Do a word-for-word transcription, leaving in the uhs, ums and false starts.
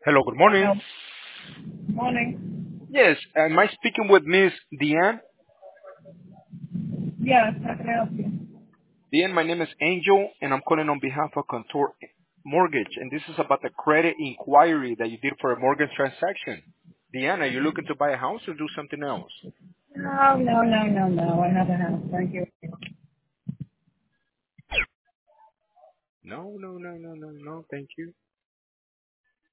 Hello, good morning. Hello. Morning. Yes, am I speaking with Miss Deanne? Yes, how can I help you? Deanne, my name is Angel, and I'm calling on behalf of Contour Mortgage, and this is about the credit inquiry that you did for a mortgage transaction. Deanne, are you looking to buy a house or do something else? No, no, no, no, no. I have a house. Thank you. No, no, no, no, no, no, thank you.